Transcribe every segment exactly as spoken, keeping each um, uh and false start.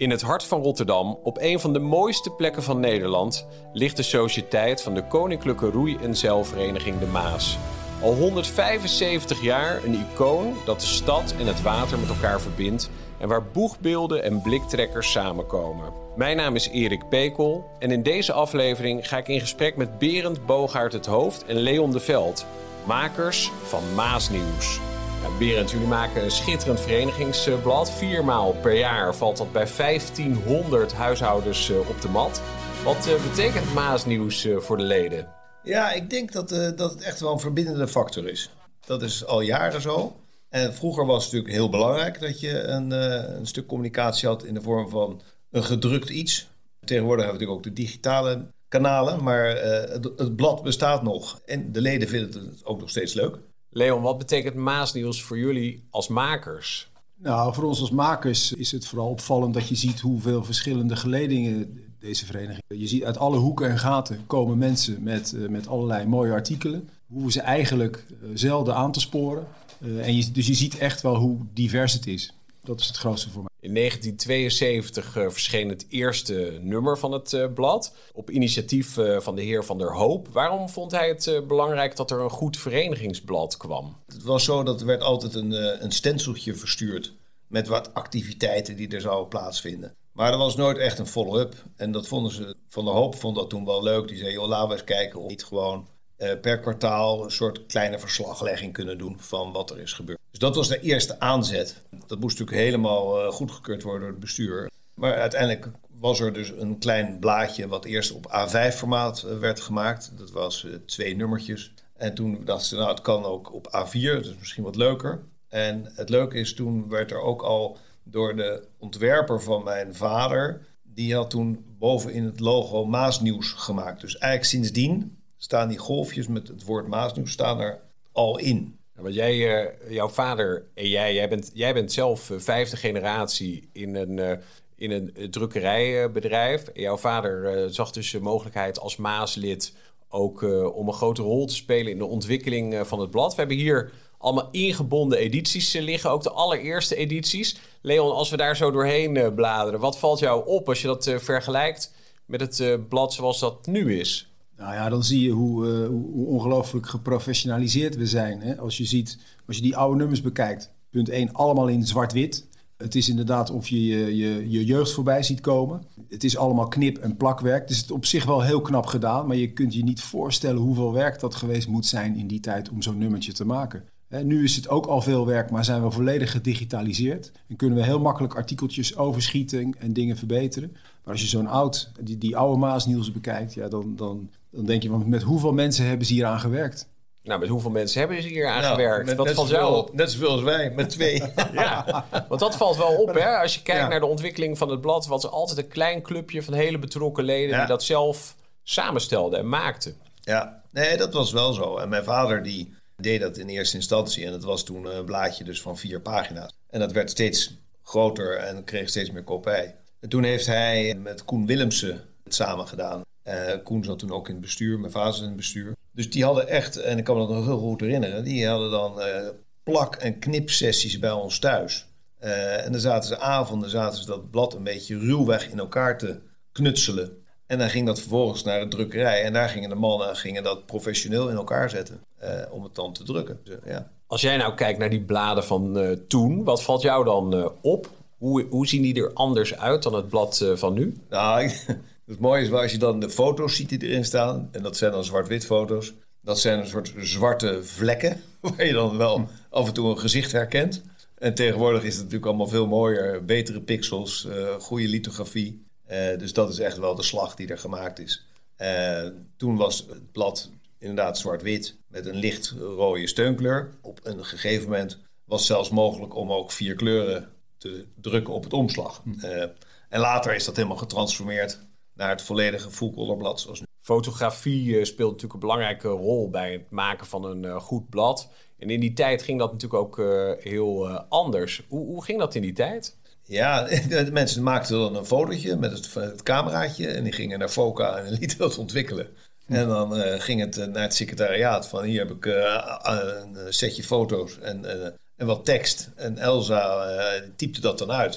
In het hart van Rotterdam, op een van de mooiste plekken van Nederland, ligt de sociëteit van de Koninklijke Roei- en Zeilvereniging De Maas. Al honderdvijfenzeventig jaar een icoon dat de stad en het water met elkaar verbindt en waar boegbeelden en bliktrekkers samenkomen. Mijn naam is Erik Pekel en in deze aflevering ga ik in gesprek met Berend Boogaert het Hoofd en Leon de Veld, makers van Maasnieuws. Ja, Berend, jullie maken een schitterend verenigingsblad. Viermaal per jaar valt dat bij vijftienhonderd huishoudens op de mat. Wat uh, betekent Maasnieuws uh, voor de leden? Ja, ik denk dat, uh, dat het echt wel een verbindende factor is. Dat is al jaren zo. En vroeger was het natuurlijk heel belangrijk dat je een, uh, een stuk communicatie had in de vorm van een gedrukt iets. Tegenwoordig hebben we natuurlijk ook de digitale kanalen, maar uh, het, het blad bestaat nog. En de leden vinden het ook nog steeds leuk. Leon, wat betekent Maasnieuws voor jullie als makers? Nou, voor ons als makers is het vooral opvallend dat je ziet hoeveel verschillende geledingen deze vereniging. Je ziet uit alle hoeken en gaten komen mensen met, uh, met allerlei mooie artikelen. Hoeven ze eigenlijk uh, zelden aan te sporen. Uh, en je, dus je ziet echt wel hoe divers het is. Dat is het grootste voor mij. In negentien tweeënzeventig uh, verscheen het eerste nummer van het uh, blad. Op initiatief uh, van de heer Van der Hoop. Waarom vond hij het uh, belangrijk dat er een goed verenigingsblad kwam? Het was zo dat er werd altijd een, uh, een stenciltje verstuurd met wat activiteiten die er zouden plaatsvinden. Maar er was nooit echt een follow-up. En dat vonden ze, Van der Hoop vond dat toen wel leuk. Die zei, joh, laten we eens kijken of we niet gewoon uh, per kwartaal een soort kleine verslaglegging kunnen doen van wat er is gebeurd. Dus dat was de eerste aanzet. Dat moest natuurlijk helemaal uh, goedgekeurd worden door het bestuur. Maar uiteindelijk was er dus een klein blaadje wat eerst op A vijf formaat uh, werd gemaakt. Dat was uh, twee nummertjes. En toen dachten ze, nou, het kan ook op A vier, dat is misschien wat leuker. En het leuke is, toen werd er ook al door de ontwerper van mijn vader, die had toen bovenin het logo Maasnieuws gemaakt. Dus eigenlijk sindsdien staan die golfjes met het woord Maasnieuws staan er al in. Want jij, uh, jouw vader en jij, jij bent, jij bent zelf uh, vijfde generatie in een, uh, in een uh, drukkerijbedrijf. En jouw vader uh, zag dus de mogelijkheid als Maaslid ook uh, om een grote rol te spelen in de ontwikkeling uh, van het blad. We hebben hier allemaal ingebonden edities uh, liggen, ook de allereerste edities. Leon, als we daar zo doorheen uh, bladeren, wat valt jou op als je dat uh, vergelijkt met het uh, blad zoals dat nu is? Nou ja, dan zie je hoe, uh, hoe ongelooflijk geprofessionaliseerd we zijn. Hè? Als je ziet, als je die oude nummers bekijkt, punt één, allemaal in zwart-wit. Het is inderdaad of je je, je je jeugd voorbij ziet komen. Het is allemaal knip- en plakwerk. Dus het is op zich wel heel knap gedaan. Maar je kunt je niet voorstellen hoeveel werk dat geweest moet zijn in die tijd om zo'n nummertje te maken. Hè, nu is het ook al veel werk, maar zijn we volledig gedigitaliseerd. En kunnen we heel makkelijk artikeltjes overschieten en dingen verbeteren. Maar als je zo'n oud, die, die oude Maasnieuws bekijkt, ja, dan, dan, dan denk je, van, met hoeveel mensen hebben ze hier aan gewerkt? Nou, met hoeveel mensen hebben ze hier aan nou, gewerkt? Met, Wat net, valt zoveel, jou op? net zoveel als wij, met twee. Ja, want dat valt wel op, hè? Als je kijkt ja. naar de ontwikkeling van het blad, was er altijd een klein clubje van hele betrokken leden ja. die dat zelf samenstelden en maakten. Ja, nee, dat was wel zo. En mijn vader die deed dat in eerste instantie. En dat was toen een blaadje dus van vier pagina's. En dat werd steeds groter en kreeg steeds meer kop bij. En toen heeft hij met Koen Willemsen het samen gedaan. Uh, Koen zat toen ook in het bestuur, mijn vader zat in het bestuur. Dus die hadden echt, en ik kan me dat nog heel goed herinneren, die hadden dan uh, plak- en knipsessies bij ons thuis. Uh, en dan zaten ze avonden, zaten ze dat blad een beetje ruwweg in elkaar te knutselen. En dan ging dat vervolgens naar de drukkerij. En daar gingen de mannen gingen dat professioneel in elkaar zetten uh, om het dan te drukken. Dus, ja. Als jij nou kijkt naar die bladen van uh, toen, wat valt jou dan uh, op? Hoe, hoe zien die er anders uit dan het blad uh, van nu? Nou, het mooie is wel als je dan de foto's ziet die erin staan. En dat zijn dan zwart-wit foto's. Dat zijn een soort zwarte vlekken. Waar je dan wel af en toe een gezicht herkent. En tegenwoordig is het natuurlijk allemaal veel mooier. Betere pixels, uh, goede lithografie. Uh, dus dat is echt wel de slag die er gemaakt is. Uh, toen was het blad inderdaad zwart-wit met een licht rode steunkleur. Op een gegeven moment was het zelfs mogelijk om ook vier kleuren te drukken op het omslag. Uh, en later is dat helemaal getransformeerd naar het volledige full-color blad zoals nu. Fotografie uh, speelt natuurlijk een belangrijke rol bij het maken van een uh, goed blad. En in die tijd ging dat natuurlijk ook uh, heel uh, anders. Hoe, hoe ging dat in die tijd? Ja, de mensen maakten dan een fotootje met het, het cameraatje en die gingen naar Foca en lieten dat ontwikkelen. Hm. En dan uh, ging het uh, naar het secretariaat van hier heb ik uh, een setje foto's en, uh, en wat tekst. En Elsa uh, typte dat dan uit.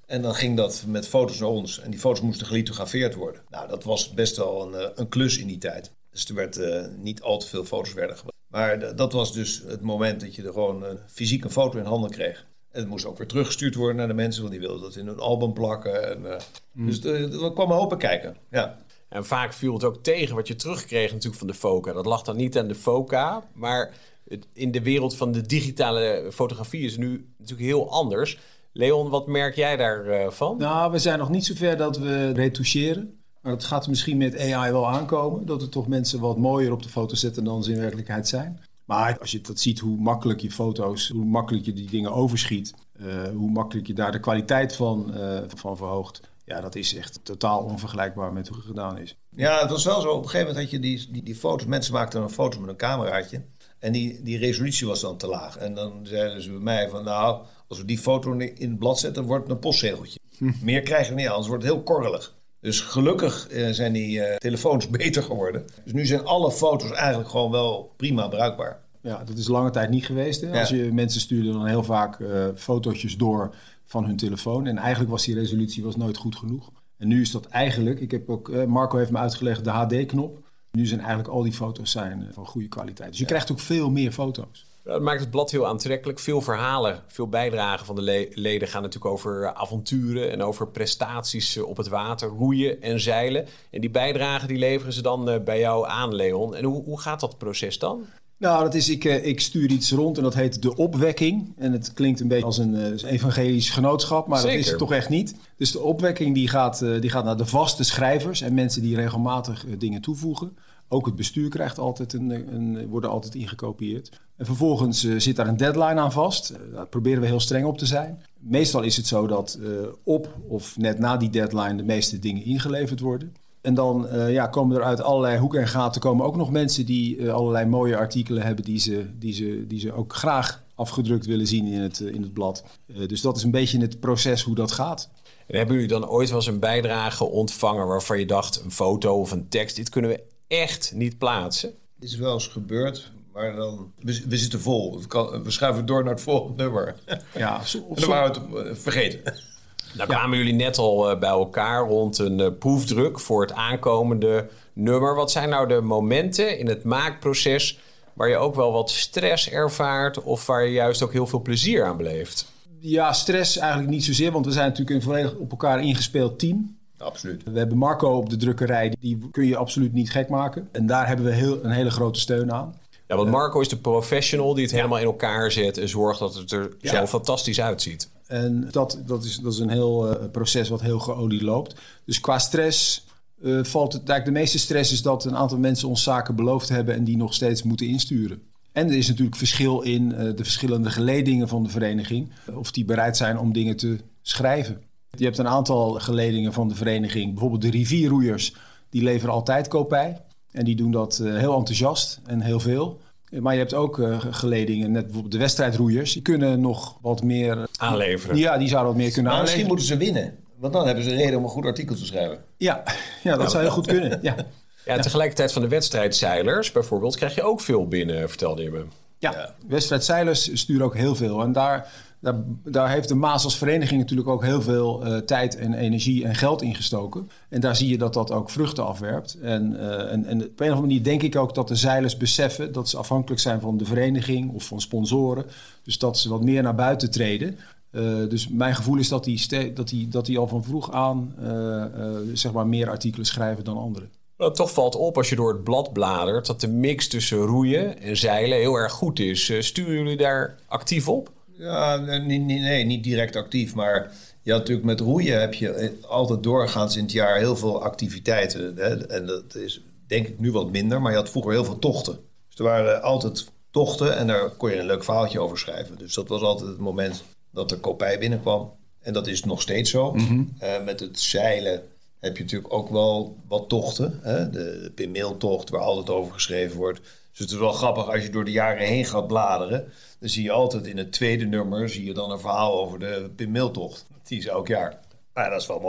En dan ging dat met foto's naar ons. En die foto's moesten gelithografeerd worden. Nou, dat was best wel een, een klus in die tijd. Dus er werd uh, niet al te veel foto's werden gebruikt. Maar d- dat was dus het moment dat je er gewoon uh, fysiek een foto in handen kreeg. En het moest ook weer teruggestuurd worden naar de mensen, want die wilden dat in hun album plakken. En, uh, mm. Dus uh, er kwam een hoop bij kijken. Ja. En vaak viel het ook tegen wat je terugkreeg natuurlijk van de Foca. Dat lag dan niet aan de Foca, maar in de wereld van de digitale fotografie is het nu natuurlijk heel anders. Leon, wat merk jij daarvan? Uh, nou, we zijn nog niet zover dat we retoucheren. Maar dat gaat misschien met A I wel aankomen. Dat er toch mensen wat mooier op de foto zetten dan ze in werkelijkheid zijn. Maar als je dat ziet, hoe makkelijk je foto's, hoe makkelijk je die dingen overschiet. Uh, hoe makkelijk je daar de kwaliteit van, uh, van verhoogt. Ja, dat is echt totaal onvergelijkbaar met hoe het gedaan is. Ja, het was wel zo. Op een gegeven moment had je die, die, die foto's. Mensen maakten een foto met een cameraatje. En die, die resolutie was dan te laag. En dan zeiden ze bij mij van nou, als we die foto in het blad zetten, dan wordt het een postzegeltje. Hm. Meer krijg je niet, anders wordt het heel korrelig. Dus gelukkig uh, zijn die uh, telefoons beter geworden. Dus nu zijn alle foto's eigenlijk gewoon wel prima bruikbaar. Ja, dat is lange tijd niet geweest. Hè? Ja. Als je, mensen stuurden dan heel vaak uh, fotootjes door van hun telefoon. En eigenlijk was die resolutie was nooit goed genoeg. En nu is dat eigenlijk, ik heb ook, uh, Marco heeft me uitgelegd, de H D-knop. Nu zijn eigenlijk al die foto's zijn uh, van goede kwaliteit. Dus je ja. krijgt ook veel meer foto's. Ja, dat maakt het blad heel aantrekkelijk. Veel verhalen, veel bijdragen van de le- leden gaan natuurlijk over avonturen en over prestaties op het water, roeien en zeilen. En die bijdragen die leveren ze dan uh, bij jou aan, Leon. En hoe, hoe gaat dat proces dan? Nou, dat is, ik, ik stuur iets rond en dat heet de opwekking. En het klinkt een beetje als een uh, evangelisch genootschap, maar Zeker. Dat is het toch echt niet. Dus de opwekking die gaat, uh, die gaat naar de vaste schrijvers en mensen die regelmatig uh, dingen toevoegen. Ook het bestuur krijgt altijd een, een, worden altijd ingekopieerd. En vervolgens uh, zit daar een deadline aan vast. Uh, daar proberen we heel streng op te zijn. Meestal is het zo dat uh, op of net na die deadline de meeste dingen ingeleverd worden. En dan uh, ja, komen er uit allerlei hoeken en gaten komen ook nog mensen die uh, allerlei mooie artikelen hebben die ze, die, ze, die ze ook graag afgedrukt willen zien in het, uh, in het blad. Uh, dus dat is een beetje het proces hoe dat gaat. En hebben jullie dan ooit wel eens een bijdrage ontvangen waarvan je dacht, een foto of een tekst, dit kunnen we echt niet plaatsen? Dit is wel eens gebeurd, maar dan we, we zitten vol. We, kan, we schuiven door naar het volgende nummer. Ja, zo, en dan waren we het uh, vergeten. Nou kwamen ja. jullie net al uh, bij elkaar rond een uh, proefdruk voor het aankomende nummer. Wat zijn nou de momenten in het maakproces waar je ook wel wat stress ervaart of waar je juist ook heel veel plezier aan beleeft? Ja, stress eigenlijk niet zozeer, want we zijn natuurlijk een volledig op elkaar ingespeeld team. Absoluut. We hebben Marco op de drukkerij, die kun je absoluut niet gek maken. En daar hebben we heel, een hele grote steun aan. Ja, want Marco is de professional die het helemaal in elkaar zet en zorgt dat het er ja. zo fantastisch uitziet. En dat, dat, is, dat is een heel uh, proces wat heel geolied loopt. Dus qua stress uh, valt het... Eigenlijk de meeste stress is dat een aantal mensen ons zaken beloofd hebben en die nog steeds moeten insturen. En er is natuurlijk verschil in uh, de verschillende geledingen van de vereniging. Of die bereid zijn om dingen te schrijven. Je hebt een aantal geledingen van de vereniging. Bijvoorbeeld de rivierroeiers. Die leveren altijd kopij. En die doen dat uh, heel enthousiast en heel veel. Maar je hebt ook uh, geledingen, net bijvoorbeeld de wedstrijdroeiers. Die kunnen nog wat meer... Uh, aanleveren. Ja, die zouden wat meer kunnen maar aanleveren. Misschien moeten ze winnen. Want dan hebben ze een reden om een goed artikel te schrijven. Ja, ja dat ja, zou heel goed kunnen. Ja. Ja, tegelijkertijd van de wedstrijdzeilers bijvoorbeeld krijg je ook veel binnen, vertelde je me. Ja, ja. wedstrijdzeilers sturen ook heel veel. En daar, daar, daar heeft de Maas als vereniging natuurlijk ook heel veel uh, tijd en energie en geld ingestoken. En daar zie je dat dat ook vruchten afwerpt. En, uh, en, en op een of andere manier denk ik ook dat de zeilers beseffen dat ze afhankelijk zijn van de vereniging of van sponsoren. Dus dat ze wat meer naar buiten treden. Uh, dus mijn gevoel is dat die, ste- dat die, dat die al van vroeg aan uh, uh, zeg maar meer artikelen schrijven dan anderen. Nou, toch valt op als je door het blad bladert dat de mix tussen roeien en zeilen heel erg goed is. Uh, sturen jullie daar actief op? Ja, nee, nee, nee, niet direct actief. Maar ja, natuurlijk met roeien heb je altijd doorgaans in het jaar heel veel activiteiten. Hè? En dat is denk ik nu wat minder, maar je had vroeger heel veel tochten. Dus er waren altijd tochten en daar kon je een leuk verhaaltje over schrijven. Dus dat was altijd het moment dat de kopij binnenkwam. En dat is nog steeds zo. Mm-hmm. Uh, met het zeilen heb je natuurlijk ook wel wat tochten. Hè? De Pinmeeltocht, waar altijd over geschreven wordt. Dus het is wel grappig als je door de jaren heen gaat bladeren. Dan zie je altijd in het tweede nummer zie je dan een verhaal over de Pinmeeltocht. Die is elk jaar. Maar ja, dat is wel mooi.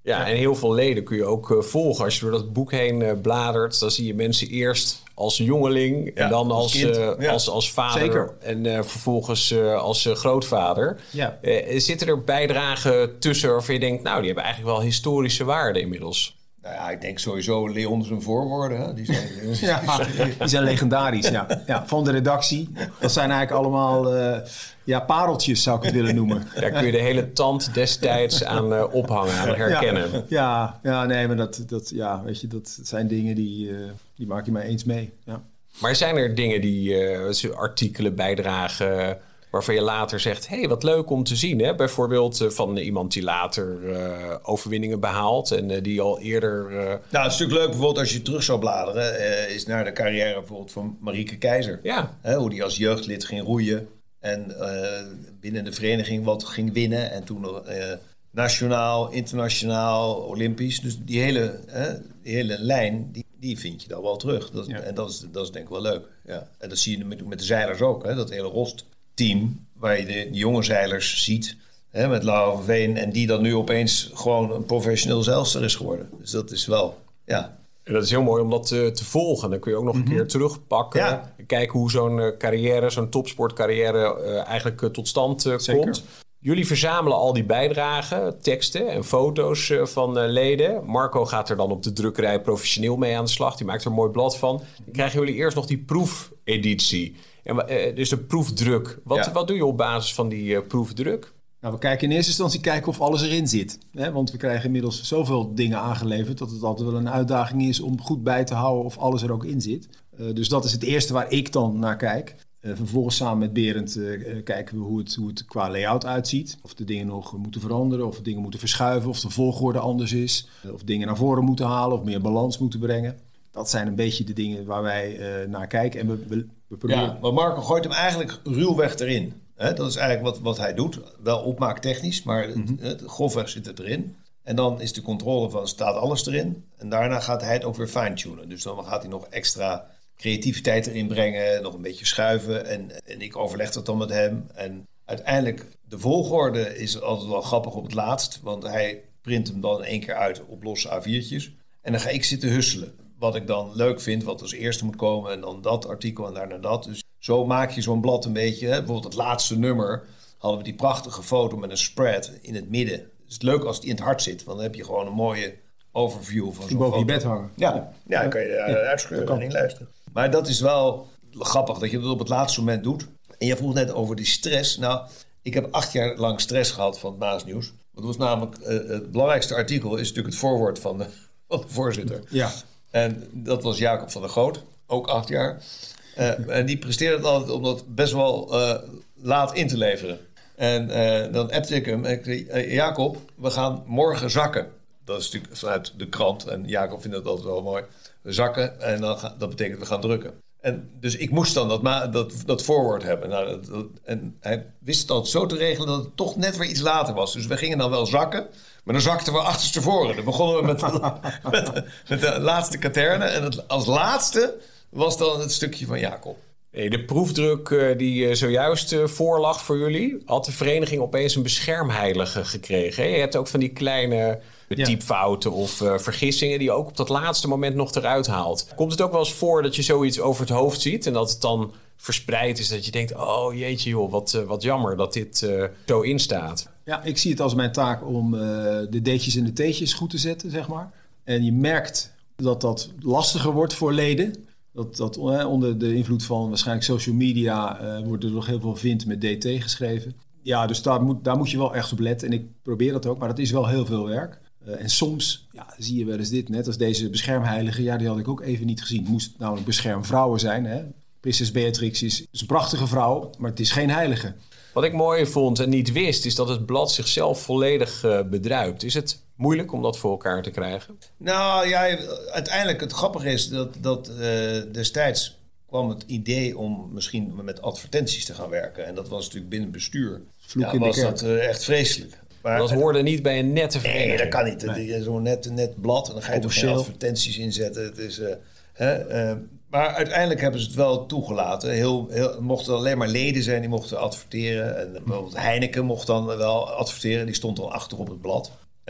Ja, en heel veel leden kun je ook uh, volgen. Als je door dat boek heen uh, bladert, dan zie je mensen eerst als jongeling en ja, dan als, als, uh, ja. als, als vader Zeker. en uh, vervolgens uh, als uh, grootvader. Ja. Uh, zitten er bijdragen tussen waarvan je denkt, nou, die hebben eigenlijk wel historische waarde inmiddels? Nou ja, ik denk sowieso Leon zijn voorwoorden. Hè? Die, zijn, ja, die zijn legendarisch, ja. ja. Van de redactie. Dat zijn eigenlijk allemaal uh, ja, pareltjes, zou ik het willen noemen. Daar kun je de hele tand destijds aan uh, ophangen, aan herkennen. Ja, ja, ja, nee, maar dat, dat, ja, weet je, dat zijn dingen die, uh, die maak je mij eens mee. Ja. Maar zijn er dingen die uh, artikelen bijdragen waarvan je later zegt, hé, hey, wat leuk om te zien. Hè? Bijvoorbeeld uh, van iemand die later uh, overwinningen behaalt en uh, die al eerder... Uh... Nou, het is natuurlijk leuk bijvoorbeeld als je terug zou bladeren, uh, is naar de carrière bijvoorbeeld van Marieke Keizer. Ja. Hè, hoe die als jeugdlid ging roeien en uh, binnen de vereniging wat ging winnen. En toen uh, nationaal, internationaal, olympisch. Dus die hele, uh, die hele lijn, die, die vind je dan wel terug. Dat, ja. En dat is, dat is denk ik wel leuk. Ja. En dat zie je met, met de zeilers ook, hè? Dat hele rost. Team, waar je de, de jonge zeilers ziet, hè, met Laura van Veen, en die dan nu opeens gewoon een professioneel zeilster is geworden. Dus dat is wel, ja. En dat is heel mooi om dat uh, te volgen. Dan kun je ook nog mm-hmm. een keer terugpakken. Ja. Kijken hoe zo'n uh, carrière, zo'n topsportcarrière uh, eigenlijk uh, tot stand uh, komt. Jullie verzamelen al die bijdragen, teksten en foto's uh, van uh, leden. Marco gaat er dan op de drukkerij professioneel mee aan de slag. Die maakt er een mooi blad van. Dan krijgen jullie eerst nog die proefeditie. En, uh, dus de proefdruk. Wat, ja. wat doe je op basis van die uh, proefdruk? Nou, we kijken in eerste instantie kijken of alles erin zit. Hè? Want we krijgen inmiddels zoveel dingen aangeleverd dat het altijd wel een uitdaging is om goed bij te houden of alles er ook in zit. Uh, dus dat is het eerste waar ik dan naar kijk. Uh, vervolgens samen met Berend uh, kijken we hoe het, hoe het qua layout uitziet. Of de dingen nog moeten veranderen, of de dingen moeten verschuiven, of de volgorde anders is. Uh, of dingen naar voren moeten halen, of meer balans moeten brengen. Dat zijn een beetje de dingen waar wij uh, naar kijken. En we, we, we proberen... Ja, maar Marco gooit hem eigenlijk ruwweg erin. He, dat is eigenlijk wat, wat hij doet. Wel opmaaktechnisch, maar mm-hmm. het, grofweg zit het erin. En dan is de controle van, staat alles erin? En daarna gaat hij het ook weer fine-tunen. Dus dan gaat hij nog extra creativiteit erin brengen, nog een beetje schuiven. En, en ik overleg dat dan met hem. En uiteindelijk, de volgorde is altijd wel grappig op het laatst. Want hij print hem dan in één keer uit op losse A viertjes. En dan ga ik zitten husselen. Wat ik dan leuk vind, wat als eerste moet komen. En dan dat artikel en daarna dat. Dus zo maak je zo'n blad een beetje. Hè? Bijvoorbeeld het laatste nummer hadden we die prachtige foto met een spread in het midden. Het is leuk als die in het hart zit. Want dan heb je gewoon een mooie overview van zo'n boven foto. je bed hangen. Ja, ja, ja dan kan je uh, uitscheuren en inluisteren. Maar dat is wel grappig dat je dat op het laatste moment doet. En je vroeg net over die stress. Nou, ik heb acht jaar lang stress gehad van het Maasnieuws. Dat was namelijk uh, het belangrijkste artikel is natuurlijk het voorwoord van de, van de voorzitter. Ja. En dat was Jacob van der Goot, ook acht jaar. Uh, en die presteerde het altijd om dat best wel uh, laat in te leveren. En uh, dan appte ik hem en ik zei, uh, Jacob, we gaan morgen zakken. Dat is natuurlijk vanuit de krant en Jacob vindt dat altijd wel mooi. We zakken en dan ga, dat betekent we gaan drukken. En dus ik moest dan dat, ma- dat, dat voorwoord hebben. Nou, dat, dat, en hij wist het altijd zo te regelen dat het toch net weer iets later was. Dus we gingen dan wel zakken, maar dan zakten we achterstevoren. Dan begonnen we met de, met de, met de laatste katerne. En het, als laatste was dan het stukje van Jacob. Nee, de proefdruk uh, die uh, zojuist uh, voorlag voor jullie, had de vereniging opeens een beschermheilige gekregen. Hè? Je hebt ook van die kleine ja. typfouten of uh, vergissingen die je ook op dat laatste moment nog eruit haalt. Komt het ook wel eens voor dat je zoiets over het hoofd ziet en dat het dan verspreid is, dat je denkt, oh jeetje joh, wat, uh, wat jammer dat dit uh, zo instaat? Ja, ik zie het als mijn taak om uh, de D'tjes en de T'tjes goed te zetten, zeg maar. En je merkt dat dat lastiger wordt voor leden. Dat, dat onder de invloed van waarschijnlijk social media uh, wordt er nog heel veel vind met D T geschreven. Ja, dus daar moet, daar moet je wel echt op letten. En ik probeer dat ook, maar dat is wel heel veel werk. Uh, en soms ja, zie je wel eens dit, net als deze beschermheilige. Ja, die had ik ook even niet gezien. Het moest namelijk beschermvrouwen zijn. Hè? Prinses Beatrix is, is een prachtige vrouw, maar het is geen heilige. Wat ik mooi vond en niet wist, is dat het blad zichzelf volledig uh, bedruipt. Is het moeilijk om dat voor elkaar te krijgen? Nou ja, uiteindelijk het grappige is dat, dat uh, destijds kwam het idee om misschien met advertenties te gaan werken. En dat was natuurlijk binnen bestuur. Vloek ja, in was de kerk. dat uh, echt vreselijk. Maar dat hoorde niet bij een nette vereniging. Nee, dat kan niet. Nee. Zo'n net, net blad en dan ga je toch geen advertenties inzetten. Het is, uh, hè, uh, maar uiteindelijk hebben ze het wel toegelaten. Heel, heel, mochten alleen maar leden zijn die mochten adverteren. En bijvoorbeeld Heineken mocht dan wel adverteren. Die stond dan achter op het blad.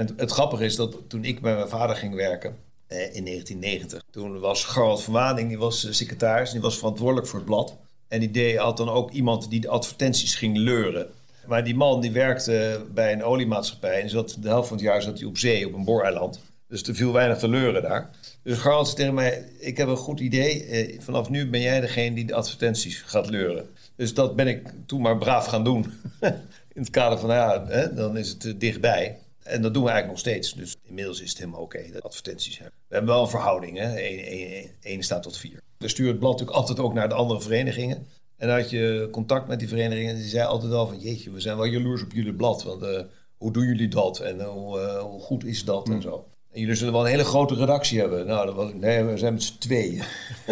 En het, het grappige is dat toen ik bij mijn vader ging werken eh, in negentien negentig... toen was Gerald van Waning, die was uh, secretaris, die was verantwoordelijk voor het blad. En die deed, had dan ook iemand die de advertenties ging leuren. Maar die man die werkte bij een oliemaatschappij en zat, de helft van het jaar zat hij op zee, op een booreiland. Dus er viel weinig te leuren daar. Dus Gerald zei tegen mij, ik heb een goed idee. Eh, vanaf nu ben jij degene die de advertenties gaat leuren. Dus dat ben ik toen maar braaf gaan doen. In het kader van, ja, hè, dan is het uh, dichtbij. En dat doen we eigenlijk nog steeds. Dus inmiddels is het helemaal oké, okay, de advertenties hebben. We hebben wel een verhouding, hè? één staat tot vier. We sturen het blad natuurlijk altijd ook naar de andere verenigingen. En dan had je contact met die verenigingen. Die zei altijd wel van, jeetje, we zijn wel jaloers op jullie blad. Want uh, hoe doen jullie dat? En uh, hoe, uh, hoe goed is dat? Mm. En zo. En jullie zullen wel een hele grote redactie hebben. Nou, dat was, nee, we zijn met z'n tweeën.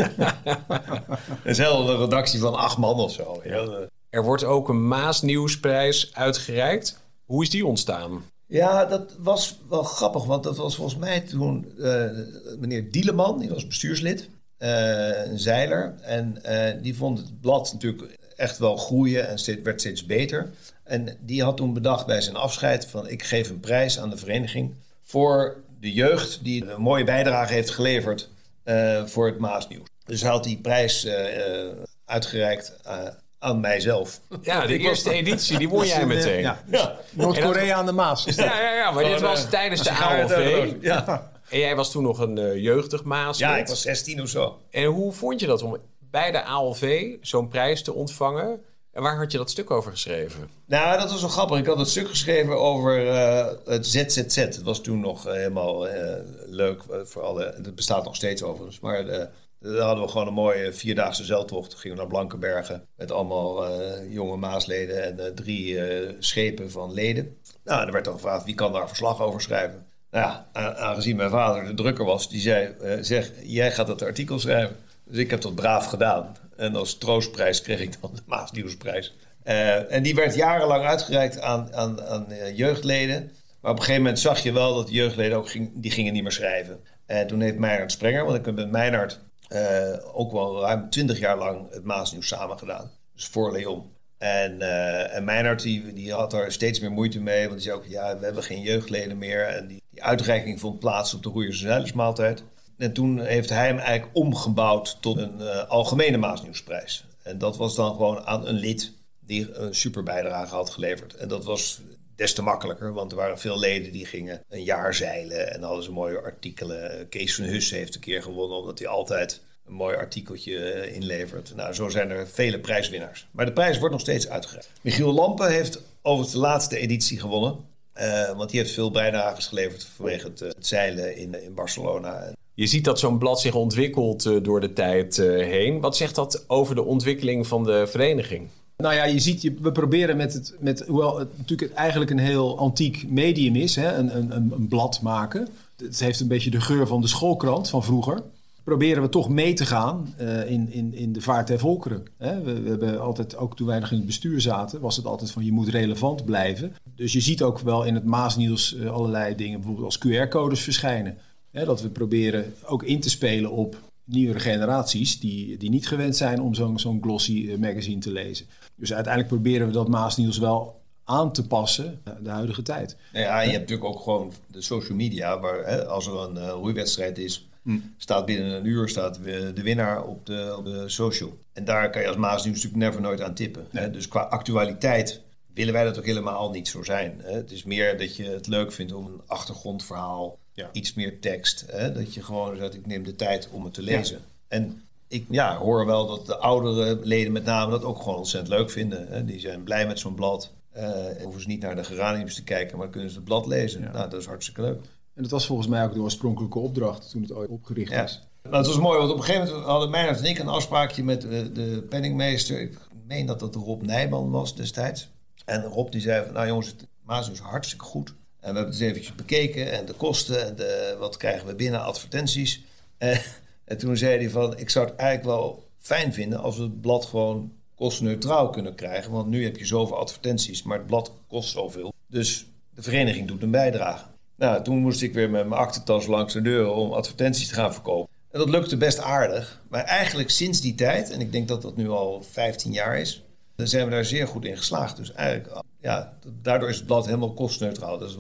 Dat is wel een redactie van acht man of zo. Ja. Er wordt ook een Maasnieuwsprijs uitgereikt. Hoe is die ontstaan? Ja, dat was wel grappig. Want dat was volgens mij toen uh, meneer Dieleman. Die was bestuurslid. Uh, een zeiler. En uh, die vond het blad natuurlijk echt wel groeien. En steeds, werd steeds beter. En die had toen bedacht bij zijn afscheid van, ik geef een prijs aan de vereniging voor de jeugd die een mooie bijdrage heeft geleverd uh, voor het Maasnieuws. Dus hij had die prijs uh, uh, uitgereikt uh, aan mijzelf. Ja, de eerste editie, die won jij meteen. Ja. Ja. Noord-Korea aan de Maas. Ja, ja, ja, maar dit was tijdens de A L V. Ja. En jij was toen nog een uh, jeugdig Maas. Ja, ik was zestien of zo. En hoe vond je dat om bij de A L V zo'n prijs te ontvangen? En waar had je dat stuk over geschreven? Nou, dat was wel grappig. Ik had het stuk geschreven over uh, het Z Z Z. Het was toen nog uh, helemaal uh, leuk voor alle. Het bestaat nog steeds overigens. Maar uh, daar hadden we gewoon een mooie vierdaagse zeiltocht. Gingen we naar Blankenbergen met allemaal uh, jonge Maasleden en uh, drie uh, schepen van leden. Nou, en er werd dan gevraagd, wie kan daar verslag over schrijven? Nou ja, aangezien mijn vader de drukker was, die zei, uh, zeg, jij gaat dat artikel schrijven. Dus ik heb dat braaf gedaan. En als troostprijs kreeg ik dan de Maasnieuwsprijs. Uh, en die werd jarenlang uitgereikt aan, aan, aan uh, jeugdleden. Maar op een gegeven moment zag je wel dat de jeugdleden ook ging, die gingen niet meer schrijven. En toen heeft Meijnerd Sprenger, want ik heb met Meijnerd uh, ook wel ruim twintig jaar lang het Maasnieuws samen gedaan. Dus voor Leon. En, uh, en Meijnerd die, die had er steeds meer moeite mee. Want die zei ook, ja, we hebben geen jeugdleden meer. En die, die uitreiking vond plaats op de Roeiers en Zeilersmaaltijd. En toen heeft hij hem eigenlijk omgebouwd tot een uh, algemene Maasnieuwsprijs. En dat was dan gewoon aan een lid die een super bijdrage had geleverd. En dat was des te makkelijker, want er waren veel leden die gingen een jaar zeilen. En hadden ze mooie artikelen. Kees van Hussen heeft een keer gewonnen, omdat hij altijd een mooi artikeltje inlevert. Nou, zo zijn er vele prijswinnaars. Maar de prijs wordt nog steeds uitgereikt. Michiel Lampen heeft overigens de laatste editie gewonnen. Uh, want die heeft veel bijdrages geleverd vanwege het, uh, het zeilen in, in Barcelona. Je ziet dat zo'n blad zich ontwikkelt uh, door de tijd uh, heen. Wat zegt dat over de ontwikkeling van de vereniging? Nou ja, je ziet, we proberen met het, met, hoewel het natuurlijk eigenlijk een heel antiek medium is, hè, een, een, een blad maken. Het heeft een beetje de geur van de schoolkrant van vroeger. Proberen we toch mee te gaan uh, in, in, in de vaart der volkeren. Hè? We, we hebben altijd, ook toen wij nog in het bestuur zaten, was het altijd van je moet relevant blijven. Dus je ziet ook wel in het Maasnieuws uh, allerlei dingen, bijvoorbeeld als Q R-codes verschijnen. Hè? Dat we proberen ook in te spelen op nieuwere generaties die, die niet gewend zijn om zo'n, zo'n glossy uh, magazine te lezen. Dus uiteindelijk proberen we dat Maasnieuws wel aan te passen aan de huidige tijd. Nou ja, en je hebt natuurlijk ook gewoon de social media, waar hè, als er een uh, roeiwedstrijd is, Hmm. staat binnen een uur staat de winnaar op de, op de social. En daar kan je als Maasnieuws natuurlijk never nooit aan tippen. Nee. Hè? Dus qua actualiteit willen wij dat ook helemaal niet zo zijn. Hè? Het is meer dat je het leuk vindt om een achtergrondverhaal, ja. iets meer tekst. Hè? Dat je gewoon zegt, ik neem de tijd om het te lezen. Ja. En ik ja, hoor wel dat de oudere leden met name dat ook gewoon ontzettend leuk vinden. Hè? Die zijn blij met zo'n blad. Uh, hoeven ze niet naar de geraniums te kijken, maar kunnen ze het blad lezen. Ja. Nou, dat is hartstikke leuk. En dat was volgens mij ook de oorspronkelijke opdracht toen het ooit opgericht ja. is. Nou, het was mooi, want op een gegeven moment hadden Meijnerd en ik een afspraakje met de, de penningmeester. Ik meen dat dat Rob Nijman was destijds. En Rob die zei van, nou jongens, het Maasnieuws is hartstikke goed. En we hebben het eens eventjes bekeken en de kosten en de, wat krijgen we binnen, advertenties. En, en toen zei hij van, ik zou het eigenlijk wel fijn vinden als we het blad gewoon kostenneutraal kunnen krijgen. Want nu heb je zoveel advertenties, maar het blad kost zoveel. Dus de vereniging doet een bijdrage. Nou, toen moest ik weer met mijn aktentas langs de deur om advertenties te gaan verkopen. En dat lukte best aardig. Maar eigenlijk sinds die tijd, en ik denk dat dat nu al vijftien jaar is, dan zijn we daar zeer goed in geslaagd. Dus eigenlijk, ja, daardoor is het blad helemaal kostneutraal. Dat is wel leuk.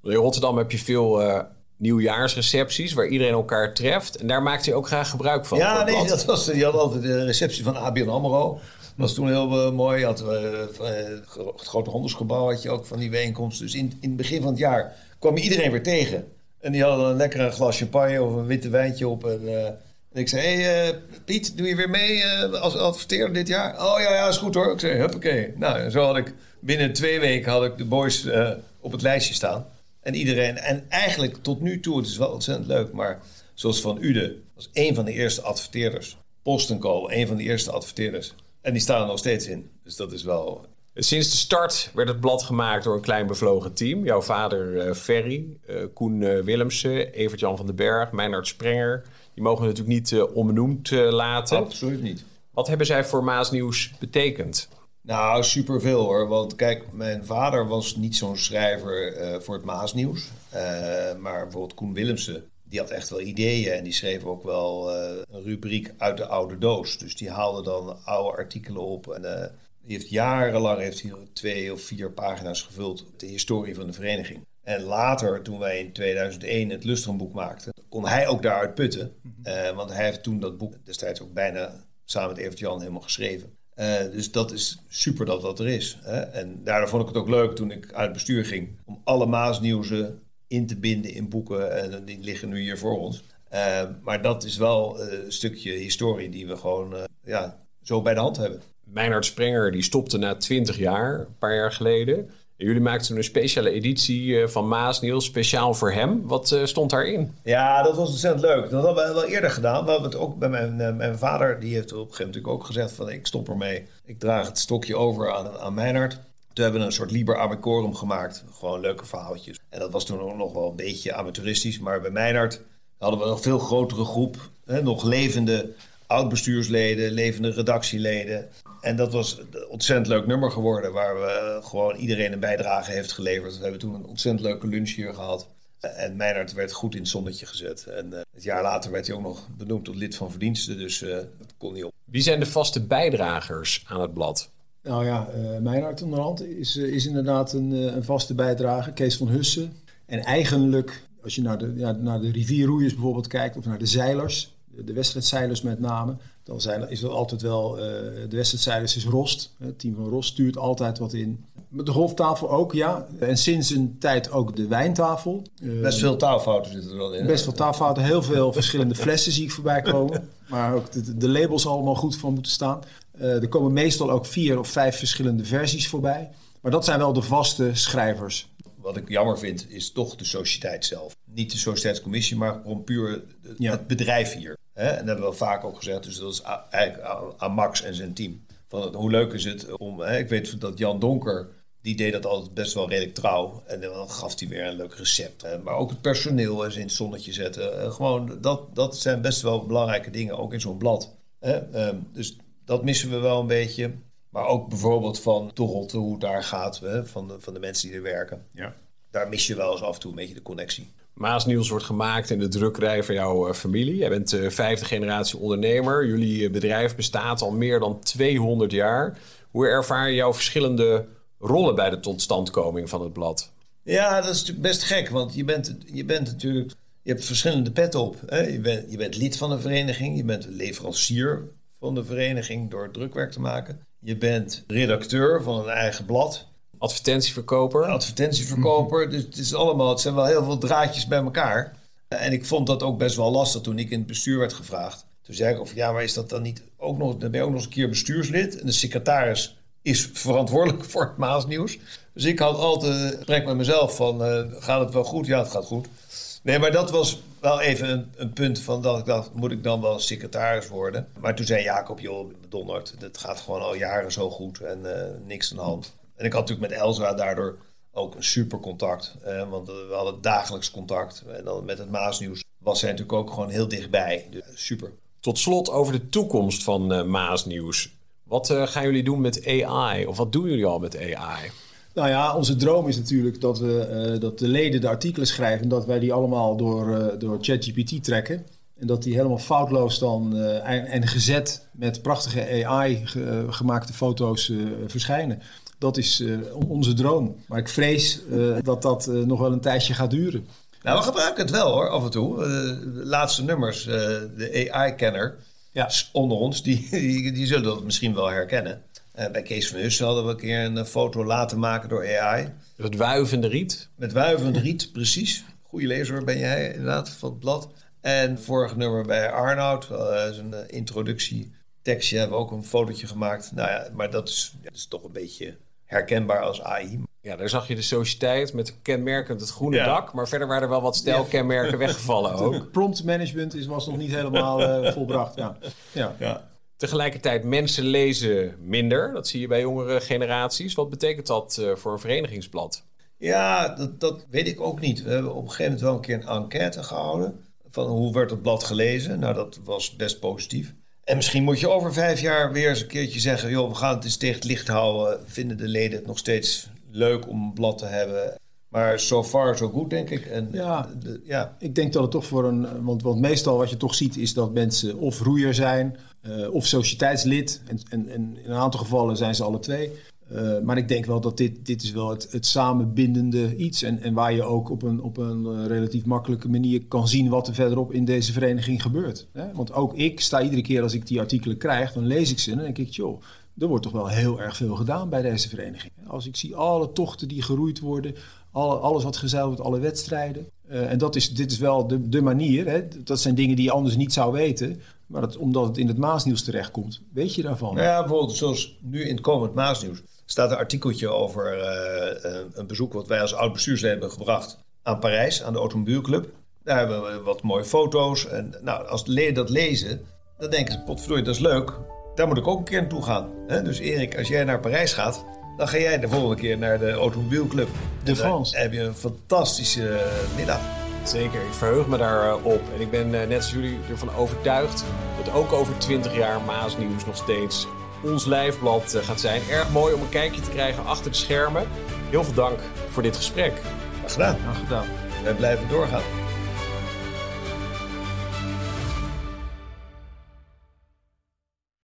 In Rotterdam heb je veel uh, nieuwjaarsrecepties waar iedereen elkaar treft. En daar maakt hij ook graag gebruik van. Ja, nee, dat was, je had altijd de receptie van A B N AMRO. Dat was toen heel uh, mooi. Je had uh, het grote handelsgebouw had je ook van die bijeenkomst. Dus in, in het begin van het jaar kwam je iedereen weer tegen. En die hadden een lekkere glas champagne of een witte wijntje op. En, uh, en ik zei, hé hey, uh, Piet, doe je weer mee uh, als adverteerder dit jaar? Oh ja, ja, is goed hoor. Ik zei, huppakee. Nou, zo had ik binnen twee weken had ik de boys uh, op het lijstje staan. En iedereen, en eigenlijk tot nu toe, het is wel ontzettend leuk, maar zoals Van Uden was een van de eerste adverteerders. Post en Co, een van de eerste adverteerders. En die staan er nog steeds in. Dus dat is wel... Sinds de start werd het blad gemaakt door een klein bevlogen team. Jouw vader uh, Ferry, uh, Koen uh, Willemsen, Evert-Jan van den Berg, Meinhard Sprenger. Die mogen we natuurlijk niet uh, onbenoemd uh, laten. Absoluut niet. Wat hebben zij voor Maasnieuws betekend? Nou, superveel hoor. Want kijk, mijn vader was niet zo'n schrijver uh, voor het Maasnieuws. Uh, maar bijvoorbeeld Koen Willemsen, die had echt wel ideeën. En die schreef ook wel uh, een rubriek uit de oude doos. Dus die haalde dan oude artikelen op. En uh, die heeft jarenlang heeft hij twee of vier pagina's gevuld. De historie van de vereniging. En later, toen wij in tweeduizend één het Lustrum-boek maakten, kon hij ook daaruit putten. Uh, want hij heeft toen dat boek destijds ook bijna samen met Evert-Jan helemaal geschreven. Uh, dus dat is super dat dat er is. Hè? En daardoor vond ik het ook leuk toen ik uit het bestuur ging om alle Maasnieuwsen in te binden in boeken. En die liggen nu hier voor ons. Uh, maar dat is wel uh, een stukje historie die we gewoon uh, ja, zo bij de hand hebben. Meinhard Sprenger die stopte na twintig jaar, een paar jaar geleden. En jullie maakten toen een speciale editie van Maasnieuws, speciaal voor hem. Wat uh, stond daarin? Ja, dat was ontzettend leuk. Dat hadden we wel eerder gedaan. We hebben het ook bij mijn, uh, mijn vader, die heeft op een gegeven moment ook gezegd van ik stop ermee. Ik draag het stokje over aan, aan Meinhard. Toen hebben we een soort liber amicorum gemaakt. Gewoon leuke verhaaltjes. En dat was toen ook nog wel een beetje amateuristisch. Maar bij Meinhard hadden we een nog veel grotere groep. Hè, nog levende oud-bestuursleden, levende redactieleden. En dat was een ontzettend leuk nummer geworden, waar we gewoon iedereen een bijdrage heeft geleverd. We hebben toen een ontzettend leuke lunch hier gehad. En Meinhard werd goed in het zonnetje gezet. En uh, het jaar later werd hij ook nog benoemd tot lid van verdiensten, dus uh, dat kon niet op. Wie zijn de vaste bijdragers aan het blad? Nou ja, uh, Meinhard onderhand is, uh, is inderdaad een, uh, een vaste bijdrage. Kees van Hussen. En eigenlijk, als je naar de, ja, naar de rivierroeiers bijvoorbeeld kijkt, of naar de zeilers, de wedstrijdzeilers met name, dan zijn, is er altijd wel, uh, de wedstrijdzeilers is Rost. Het team van Rost stuurt altijd wat in. Met de golftafel ook, ja. En sinds een tijd ook de wijntafel. Uh, best veel taalfouten zitten er wel in. Best hè? veel taalfouten, heel veel verschillende flessen zie ik voorbij komen. Maar ook de, de labels allemaal goed van moeten staan. Uh, er komen meestal ook vier of vijf verschillende versies voorbij. Maar dat zijn wel de vaste schrijvers. Wat ik jammer vind, is toch de sociëteit zelf. Niet de sociëteitscommissie, maar gewoon puur het ja. bedrijf hier. Hè? En dat hebben we vaak ook gezegd. Dus dat is eigenlijk aan Max en zijn team. Van het, hoe leuk is het om... Hè? Ik weet dat Jan Donker, die deed dat altijd best wel redelijk trouw. En dan gaf hij weer een leuk recept. Hè? Maar ook het personeel eens in het zonnetje zetten. Gewoon, dat, dat zijn best wel belangrijke dingen, ook in zo'n blad. Hè? Um, dus dat missen we wel een beetje. Maar ook bijvoorbeeld van Toronto, hoe het daar gaat, hè? Van, de, van de mensen die er werken. Ja. Daar mis je wel eens af en toe een beetje de connectie. Maasnieuws wordt gemaakt in de drukkerij van jouw uh, familie. Jij bent uh, vijfde generatie ondernemer. Jullie uh, bedrijf bestaat al meer dan tweehonderd jaar. Hoe ervaar je jouw verschillende rollen bij de totstandkoming van het blad? Ja, dat is natuurlijk best gek, want je bent, je bent natuurlijk... Je hebt verschillende petten op. Hè? Je, bent, je bent lid van een vereniging, je bent leverancier van de vereniging door drukwerk te maken. Je bent redacteur van een eigen blad. Advertentieverkoper. Advertentieverkoper. Dus het is allemaal, het zijn wel heel veel draadjes bij elkaar. En ik vond dat ook best wel lastig toen ik in het bestuur werd gevraagd. Toen zei ik, of ja, maar is dat dan niet ook nog, dan ben je ook nog eens een keer bestuurslid. En de secretaris is verantwoordelijk voor het Maasnieuws. Dus ik had altijd een gesprek met mezelf van, uh, gaat het wel goed? Ja, het gaat goed. Nee, maar dat was wel even een, een punt van dat ik dacht, moet ik dan wel secretaris worden? Maar toen zei Jacob, joh, Donnert, het gaat gewoon al jaren zo goed en uh, niks aan de hand. En ik had natuurlijk met Elsa daardoor ook een super contact. Eh, want we hadden dagelijks contact. En dan met het Maasnieuws was zij natuurlijk ook gewoon heel dichtbij. Dus super. Tot slot over de toekomst van uh, Maasnieuws. Wat uh, gaan jullie doen met A I? Of wat doen jullie al met A I? Nou ja, onze droom is natuurlijk dat, we, uh, dat de leden de artikelen schrijven... en dat wij die allemaal door, uh, door ChatGPT trekken. En dat die helemaal foutloos dan uh, en, en gezet met prachtige A I ge, uh, gemaakte foto's uh, verschijnen. Dat is uh, onze droom. Maar ik vrees uh, dat dat uh, nog wel een tijdje gaat duren. Nou, we gebruiken het wel hoor, af en toe. Uh, de laatste nummers, uh, de A I-kenner ja. onder ons, die, die, die zullen dat misschien wel herkennen. Uh, bij Kees van Hussen hadden we een keer een foto laten maken door A I. Het wuivende riet. Met wuivende riet, precies. Goeie lezer ben jij inderdaad van het blad. En vorig nummer bij Arnoud, uh, zijn uh, introductietekstje, hebben we ook een fotootje gemaakt. Nou ja, maar dat is, dat is toch een beetje herkenbaar als A I. Ja, daar zag je de sociëteit met kenmerkend het groene ja. dak. Maar verder waren er wel wat stijlkenmerken ja. weggevallen ook. Prompt management is, was nog niet helemaal uh, volbracht. Ja. Ja. Ja. Tegelijkertijd, mensen lezen minder. Dat zie je bij jongere generaties. Wat betekent dat uh, voor een verenigingsblad? Ja, dat, dat weet ik ook niet. We hebben op een gegeven moment wel een keer een enquête gehouden. Van hoe werd het blad gelezen? Nou, dat was best positief. En misschien moet je over vijf jaar weer eens een keertje zeggen... joh, we gaan het eens tegen het licht houden. Vinden de leden het nog steeds leuk om een blad te hebben? Maar so far so good, denk ik. En ja, de, ja, ik denk dat het toch voor een... Want, want meestal wat je toch ziet is dat mensen of roeier zijn... Uh, of sociëteitslid. En, en, en in een aantal gevallen zijn ze alle twee... Uh, maar ik denk wel dat dit, dit is wel het, het samenbindende iets. En, en waar je ook op een, op een uh, relatief makkelijke manier kan zien wat er verderop in deze vereniging gebeurt. Hè? Want ook ik sta iedere keer als ik die artikelen krijg, dan lees ik ze en dan denk ik, joh, er wordt toch wel heel erg veel gedaan bij deze vereniging. Als ik zie alle tochten die geroeid worden, alle, alles wat gezeild wordt, alle wedstrijden. Uh, en dat is, dit is wel de, de manier. Hè? Dat zijn dingen die je anders niet zou weten. Maar dat, omdat het in het Maasnieuws terechtkomt, weet je daarvan? Nou ja, bijvoorbeeld zoals nu in het komend Maasnieuws staat een artikeltje over uh, een bezoek wat wij als oud bestuursleden hebben gebracht aan Parijs, aan de Automobielclub. Daar hebben we wat mooie foto's. En nou, als de leden dat lezen, dan denken ze, potverdorie, dat is leuk. Daar moet ik ook een keer naartoe gaan. Hè? Dus Erik, als jij naar Parijs gaat, dan ga jij de volgende keer naar de Automobielclub. De France. Dan heb je een fantastische middag. Zeker, ik verheug me daarop. En ik ben uh, net als jullie ervan overtuigd dat ook over twintig jaar Maasnieuws nog steeds ons lijfblad uh, gaat zijn. Erg mooi om een kijkje te krijgen achter de schermen. Heel veel dank voor dit gesprek. Graag gedaan. Graag gedaan. Wij blijven doorgaan.